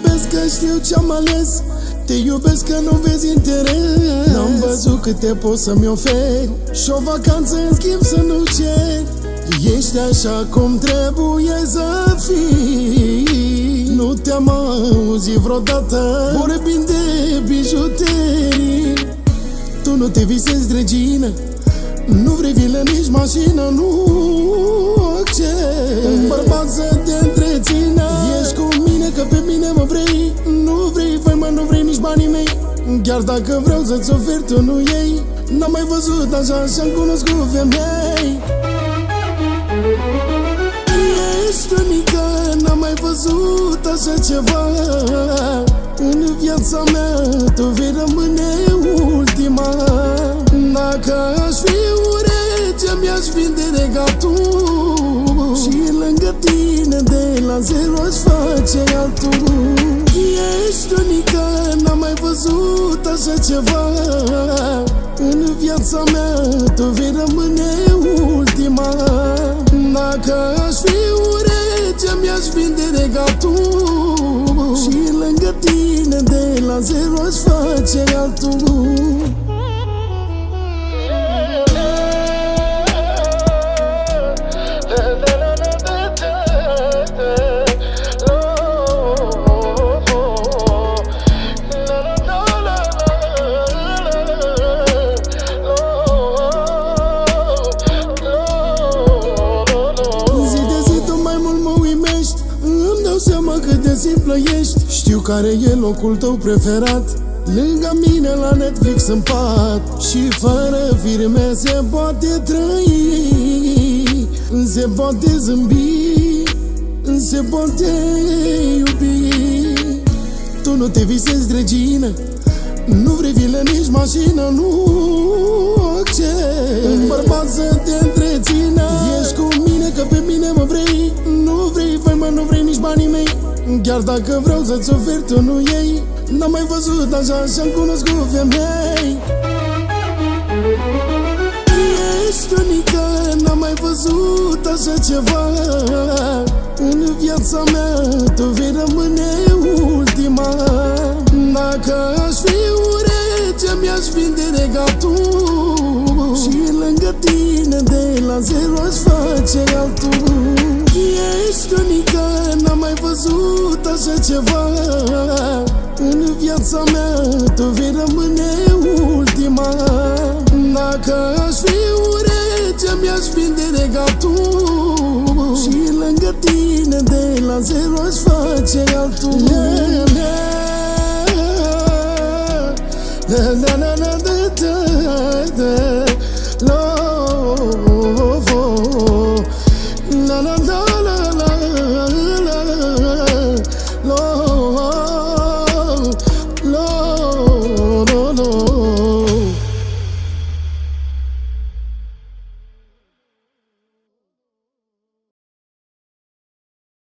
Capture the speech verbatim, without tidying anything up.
iubesc că știu ce-am ales, te iubesc că nu vezi interes. N-am văzut câte poți să-mi oferi și o vacanță în schimb să nu cer. Ești așa cum trebuie să fii. Nu te-am auzit vreodată vorbind de bijuterii. Tu nu te visezi regină, nu vrei vilă, nici mașină, nu accept un bărbat să te întrețină. Ești cu mine că pe mine mă vrei, nu vrei faima, nu vrei nici banii mei. Chiar dacă vreau să-ți ofer, tu nu iei. N-am mai văzut așa și-am cunoscut femei. Ești unică, n-am mai văzut așa ceva. În viața mea tu vei rămâne ultima. Dacă aș fi urege, mi-aș vinde regatul și lângă tine de la zero aș face altul. Ești unică, n-am mai văzut așa ceva. În viața mea tu vei rămâne ultima. Dacă aș fi urege, mi-aș vinde regatul și lângă tine de la zero aș face altul. Îmi dau seama cât de simplă ești. Știu care e locul tău preferat, lângă mine la Netflix în pat. Și fără firme se poate trăi, se poate zâmbi, se poate iubi. Tu nu te visezi regină, nu vrei vilă, nici mașină, nu accept un bărbat să te întrețină. Ești cu mine că pe mine mă vrei, nu vrei faima, nu vrei nici banii mei. Chiar dacă vreau să-ți ofer, tu nu iei. N-am mai văzut așa și-am cunoscut femei. Ești unică, n-am mai văzut așa ceva. În viața mea tu vei rămâne ultima. Dacă aș fi urege, mi-aș vinde regatul și lângă tine de la zero aș face altul. Ești unică, n-am mai văzut așa ceva. În viața mea tu vei rămâne ultima. Dacă aș fi urege, mi-aș vinde regatul și lângă tine de la zero aș face altul.